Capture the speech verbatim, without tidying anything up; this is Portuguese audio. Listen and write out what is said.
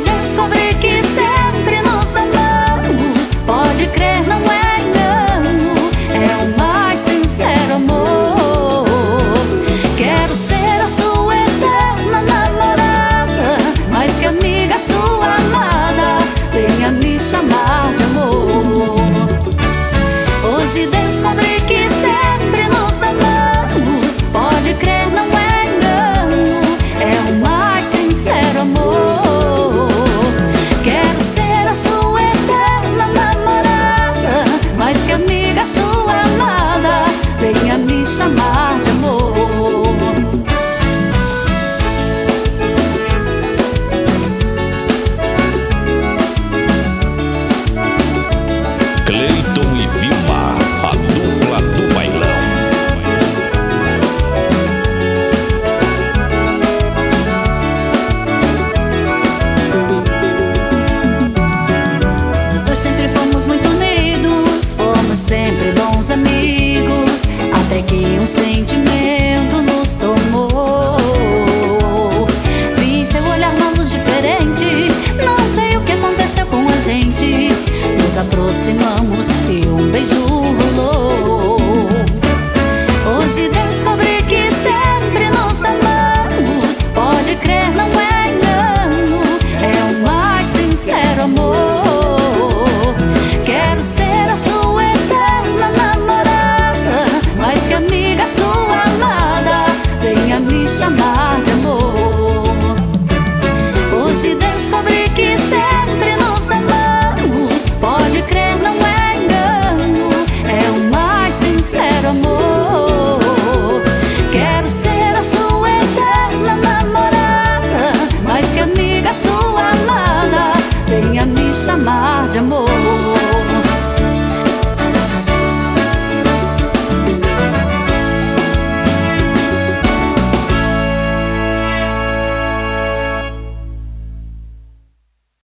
descobri que sempre nos amamos. Pode crer, não é engano, é o mais sincero amor. Quero ser a sua eterna namorada, mais que amiga, sua amada. Venha me chamar de amor. Hoje descobri que sempre nos amamos. Pode crer, não é engano, é o mais sincero amor. Quero ser a sua eterna namorada, mais que amiga, sua amada. Venha me chamar de amor. Cleiton e Vilma, a dupla do bailão. Nós dois sempre fomos muito unidos, fomos sempre bons amigos, até que um sentimento nos tomou. Vi seu olhar na luz diferente, não sei o que aconteceu com a gente. Nos aproximamos e um beijo rolou. Hoje descobri que sempre nos amamos. Pode crer, não é engano, é o mais sincero amor. Quero ser a sua eterna namorada, mais que amiga, sua amada. Venha me chamar de amor. Hoje descobri que sempre nos amamos. Pode crer, não é engano, é o mais sincero amor. Quero ser a sua eterna namorada, mais que amiga, sua amada. Venha me chamar